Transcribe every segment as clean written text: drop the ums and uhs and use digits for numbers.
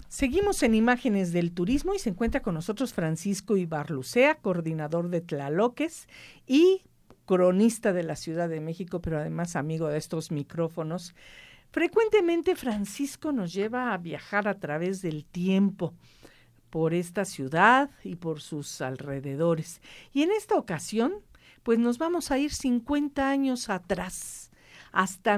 Seguimos en Imágenes del Turismo y se encuentra con nosotros Francisco Ibarlucea, coordinador de Tlaloques y cronista de la Ciudad de México, pero además amigo de estos micrófonos. Frecuentemente Francisco nos lleva a viajar a través del tiempo por esta ciudad y por sus alrededores. Y en esta ocasión, pues nos vamos a ir 50 años atrás, hasta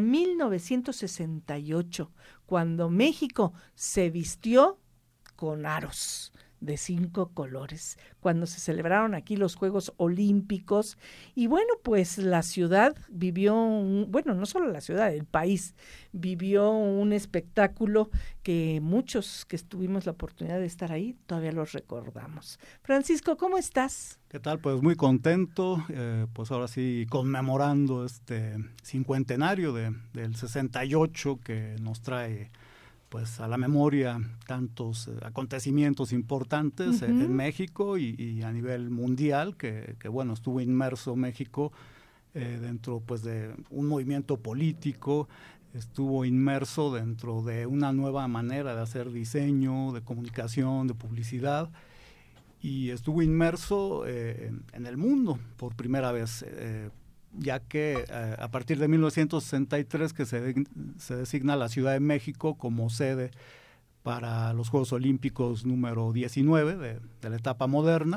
1968, cuando México se vistió con aros de 5 colores, cuando se celebraron aquí los Juegos Olímpicos. Y bueno, pues la ciudad vivió, no solo la ciudad, el país vivió un espectáculo que muchos que tuvimos la oportunidad de estar ahí todavía los recordamos. Francisco, ¿cómo estás? ¿Qué tal? Pues muy contento, pues ahora sí conmemorando este cincuentenario del 68 que nos trae pues a la memoria tantos acontecimientos importantes en México y a nivel mundial, que bueno, estuvo inmerso México dentro pues de un movimiento político, estuvo inmerso dentro de una nueva manera de hacer diseño, de comunicación, de publicidad, y estuvo inmerso en el mundo por primera vez, ya que a partir de 1963 que se designa la Ciudad de México como sede para los Juegos Olímpicos número 19 de la etapa moderna,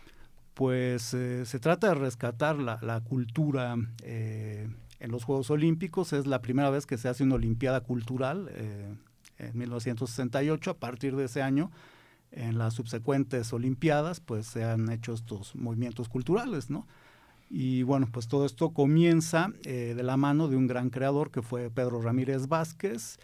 pues se trata de rescatar la cultura en los Juegos Olímpicos. Es la primera vez que se hace una Olimpiada Cultural en 1968. A partir de ese año, en las subsecuentes Olimpiadas, pues se han hecho estos movimientos culturales, ¿no? Y bueno, pues todo esto comienza de la mano de un gran creador que fue Pedro Ramírez Vázquez,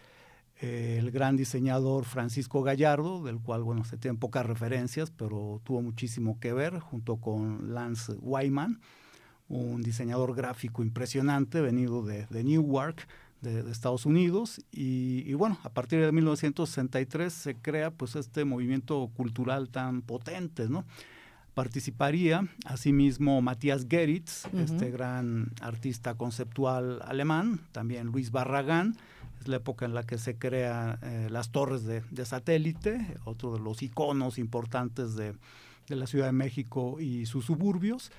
el gran diseñador Francisco Gallardo, del cual, bueno, se tienen pocas referencias, pero tuvo muchísimo que ver, junto con Lance Wyman, un diseñador gráfico impresionante, venido de Newark, de Estados Unidos, y bueno, a partir de 1963 se crea pues este movimiento cultural tan potente, ¿no? Participaría asimismo Matías Geritz, este gran artista conceptual alemán, también Luis Barragán. Es la época en la que se crean las torres de satélite, otro de los iconos importantes de la Ciudad de México y sus suburbios.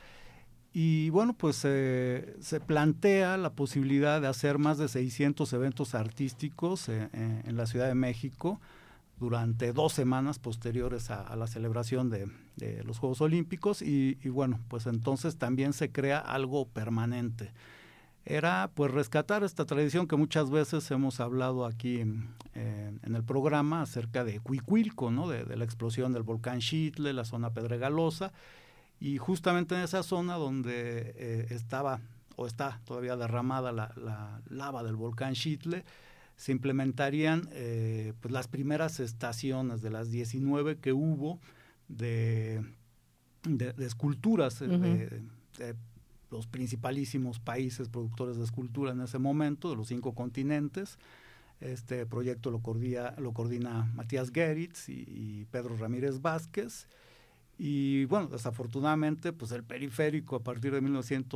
Y bueno, pues se plantea la posibilidad de hacer más de 600 eventos artísticos en la Ciudad de México durante 2 semanas posteriores a la celebración de los Juegos Olímpicos, y bueno, pues entonces también se crea algo permanente. Era pues rescatar esta tradición que muchas veces hemos hablado aquí en el programa acerca de Cuicuilco, ¿no? De la explosión del volcán Xitle, la zona pedregalosa, y justamente en esa zona donde está todavía derramada la lava del volcán Xitle, se implementarían pues las primeras estaciones de las 19 que hubo de esculturas de los principalísimos países productores de escultura en ese momento, de los 5 continentes. Este proyecto lo coordina Matías Geritz y Pedro Ramírez Vázquez. Y bueno, desafortunadamente, pues el periférico a partir de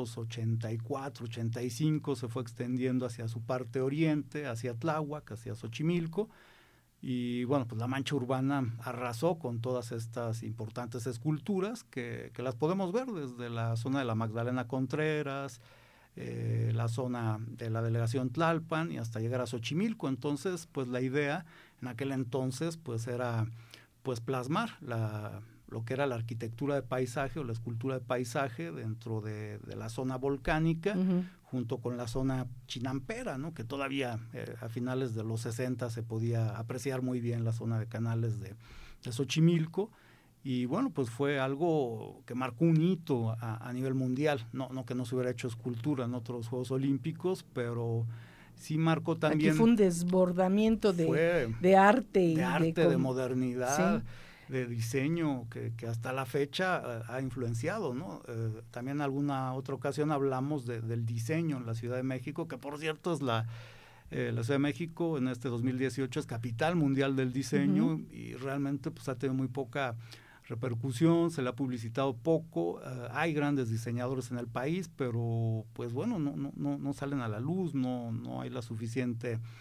1984-85 se fue extendiendo hacia su parte oriente, hacia Tláhuac, hacia Xochimilco. Y bueno, pues la mancha urbana arrasó con todas estas importantes esculturas que las podemos ver desde la zona de la Magdalena Contreras, la zona de la delegación Tlalpan y hasta llegar a Xochimilco. Entonces, pues la idea en aquel entonces pues era pues plasmar lo que era la arquitectura de paisaje o la escultura de paisaje dentro de la zona volcánica, junto con la zona chinampera, ¿no? Que todavía a finales de los 60 se podía apreciar muy bien la zona de canales de Xochimilco. Y bueno, pues fue algo que marcó un hito a nivel mundial, no que no se hubiera hecho escultura en otros Juegos Olímpicos, pero sí marcó también. Aquí fue un desbordamiento de arte. De modernidad. Sí. De diseño que hasta la fecha ha influenciado, ¿no? También en alguna otra ocasión hablamos del diseño en la Ciudad de México, que por cierto es la Ciudad de México en este 2018 es capital mundial del diseño, y realmente pues ha tenido muy poca repercusión, se le ha publicitado poco. Hay grandes diseñadores en el país, pero pues bueno, no salen a la luz, no hay la suficiente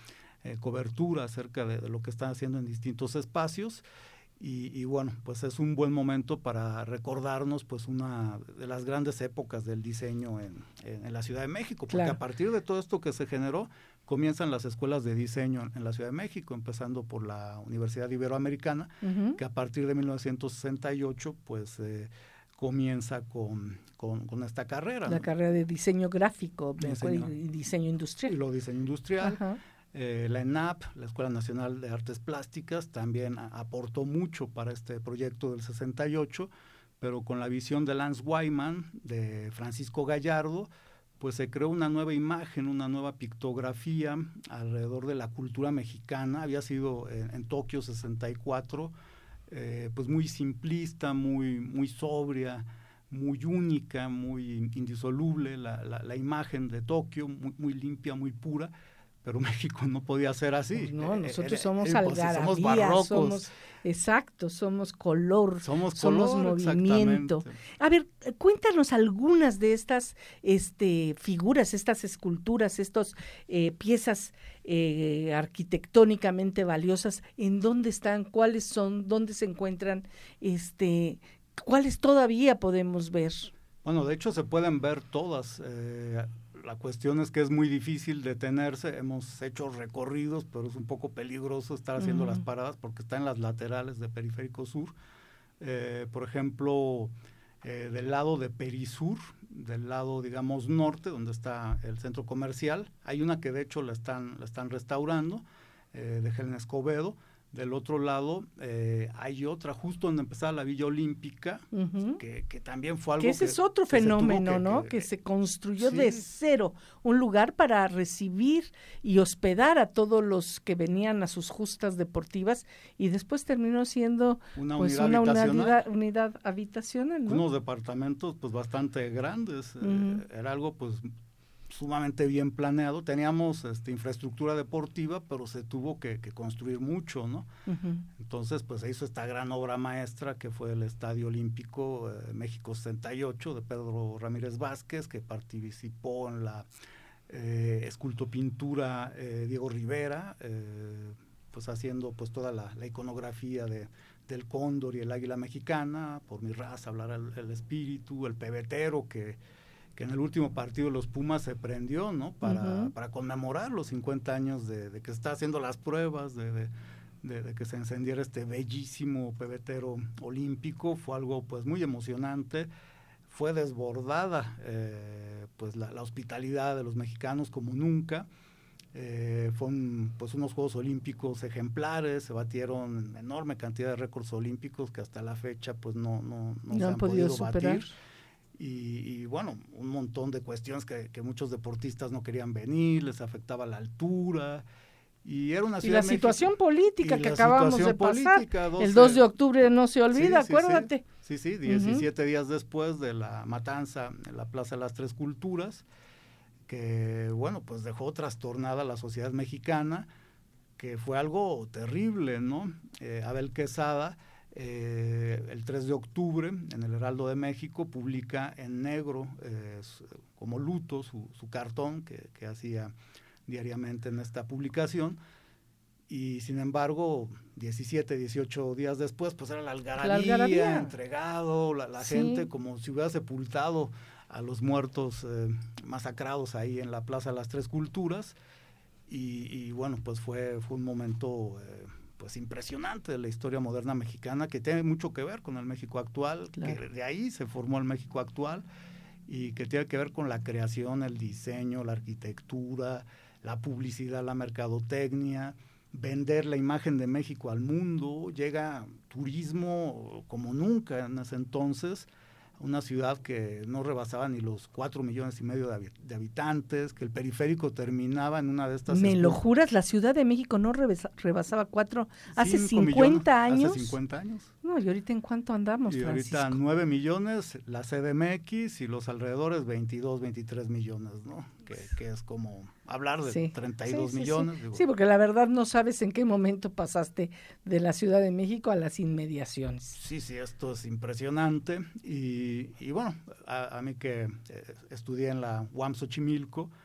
cobertura acerca de lo que están haciendo en distintos espacios. Y bueno, pues es un buen momento para recordarnos pues una de las grandes épocas del diseño en la Ciudad de México, porque a partir de todo esto que se generó, comienzan las escuelas de diseño en la Ciudad de México, empezando por la Universidad Iberoamericana, que a partir de 1968 pues comienza con esta carrera. La carrera de diseño gráfico y diseño industrial. Y lo diseño industrial. La ENAP, la Escuela Nacional de Artes Plásticas, también aportó mucho para este proyecto del 68, pero con la visión de Lance Wyman, de Francisco Gallardo, pues se creó una nueva imagen, una nueva pictografía alrededor de la cultura mexicana. Había sido en Tokio 64, pues muy simplista, muy sobria, muy única, muy indisoluble, la imagen de Tokio, muy limpia, muy pura. Pero México no podía ser así. Pues no, nosotros somos algarabía, somos color, somos movimiento. A ver, cuéntanos algunas de estas figuras, estas esculturas, estas piezas arquitectónicamente valiosas, ¿en dónde están? ¿Cuáles son? ¿Dónde se encuentran? ¿Cuáles todavía podemos ver? Bueno, de hecho se pueden ver todas. La cuestión es que es muy difícil detenerse. Hemos hecho recorridos, pero es un poco peligroso estar haciendo las paradas porque está en las laterales de Periférico Sur. Por ejemplo, del lado de Perisur, del lado, digamos, norte, donde está el centro comercial, hay una que de hecho la están restaurando, de Helen Escobedo. Del otro lado hay otra, justo donde empezaba la Villa Olímpica, que también fue algo que ese es otro fenómeno, ¿no? Que se construyó de cero, un lugar para recibir y hospedar a todos los que venían a sus justas deportivas, y después terminó siendo una unidad habitacional, ¿no? Unos departamentos pues bastante grandes, era algo pues sumamente bien planeado. Teníamos infraestructura deportiva, pero se tuvo que construir mucho, ¿no? Entonces, pues se hizo esta gran obra maestra que fue el Estadio Olímpico México 68 de Pedro Ramírez Vázquez, que participó en la escultopintura Diego Rivera, pues haciendo pues toda la iconografía del cóndor y el águila mexicana, Por mi raza, hablar el espíritu, el pebetero que en el último partido de los Pumas se prendió, ¿no? Para conmemorar los 50 años de que se está haciendo las pruebas, de que se encendiera este bellísimo pebetero olímpico. Fue algo pues muy emocionante. Fue desbordada pues la hospitalidad de los mexicanos como nunca. Fueron pues unos Juegos Olímpicos ejemplares, se batieron enorme cantidad de récords olímpicos que hasta la fecha pues no se han podido superar. Batir. Y bueno, un montón de cuestiones que muchos deportistas no querían venir, les afectaba la altura, y era una ciudad y la situación política que acabamos de pasar, el 2 de octubre no se olvida, acuérdate. Sí, 17 días después de la matanza en la Plaza de las Tres Culturas, que bueno, pues dejó trastornada a la sociedad mexicana, que fue algo terrible, ¿no? Abel Quesada, el 3 de octubre en el Heraldo de México publica en negro como luto su cartón que hacía diariamente en esta publicación, y sin embargo 17, 18 días después pues era la algarabía. Entregado, la gente como si hubiera sepultado a los muertos masacrados ahí en la Plaza de las Tres Culturas, y bueno, pues fue un momento pues impresionante de la historia moderna mexicana, que tiene mucho que ver con el México actual, claro. Que de ahí se formó el México actual, y que tiene que ver con la creación, el diseño, la arquitectura, la publicidad, la mercadotecnia, vender la imagen de México al mundo. Llega turismo como nunca en ese entonces, una ciudad que no rebasaba ni los 4,5 millones de habitantes, que el periférico terminaba en una de estas... ¿Me lo juras? ¿La Ciudad de México no rebasaba 4 hace 50 años? Hace 50 años. No, ¿y ahorita en cuánto andamos, y Francisco? Ahorita 9 millones, la CDMX, y los alrededores 22, 23 millones, ¿no? Que es como hablar de 32 millones. Sí. Sí, porque la verdad no sabes en qué momento pasaste de la Ciudad de México a las inmediaciones. Sí, esto es impresionante. Y bueno, a mí que estudié en la UAM Xochimilco,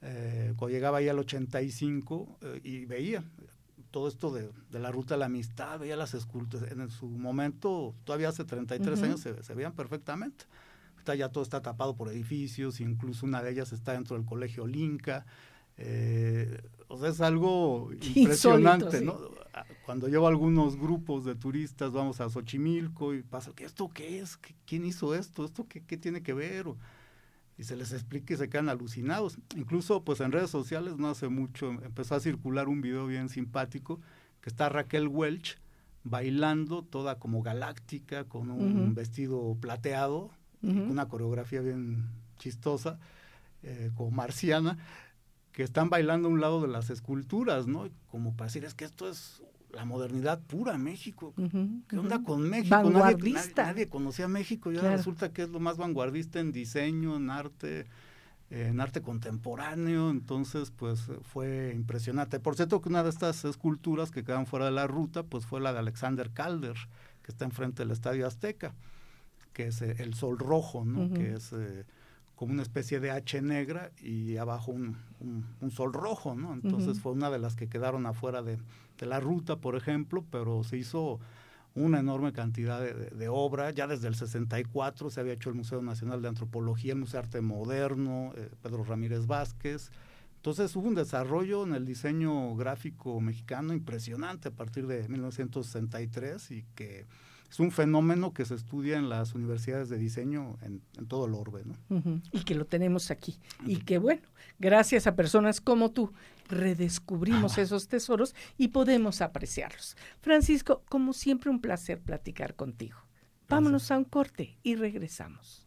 cuando llegaba ahí al 85 y veía todo esto de la Ruta de la Amistad, veía las esculturas, en su momento, todavía hace 33 años se veían perfectamente. Ahorita ya todo está tapado por edificios, incluso una de ellas está dentro del Colegio Linca. O sea, es algo impresionante, insólito, ¿no? Sí. Cuando llevo algunos grupos de turistas, vamos a Xochimilco y pasa, ¿esto qué es? ¿Quién hizo esto? ¿Esto qué tiene que ver? Y se les explica y se quedan alucinados. Incluso pues en redes sociales no hace mucho empezó a circular un video bien simpático que está Raquel Welch bailando toda como galáctica con un vestido plateado y una coreografía bien chistosa, como marciana, que están bailando a un lado de las esculturas, ¿no? Como para decir, es que esto es la modernidad pura, México. ¿Qué onda con México? Vanguardista. Nadie conocía México, ya claro. Resulta que es lo más vanguardista en diseño, en arte contemporáneo, entonces pues fue impresionante. Por cierto que una de estas esculturas que quedan fuera de la ruta, pues fue la de Alexander Calder, que está enfrente del Estadio Azteca, que es el sol rojo, ¿no? Que es como una especie de H negra y abajo un sol rojo, ¿no? Entonces fue una de las que quedaron afuera de la ruta, por ejemplo, pero se hizo una enorme cantidad de obra. Ya desde el 64 se había hecho el Museo Nacional de Antropología, el Museo de Arte Moderno, Pedro Ramírez Vázquez. Entonces hubo un desarrollo en el diseño gráfico mexicano impresionante a partir de 1963 y que es un fenómeno que se estudia en las universidades de diseño en todo el orbe, ¿no? Y que lo tenemos aquí. Y que bueno, gracias a personas como tú, redescubrimos esos tesoros y podemos apreciarlos. Francisco, como siempre, un placer platicar contigo. Vámonos a un corte y regresamos.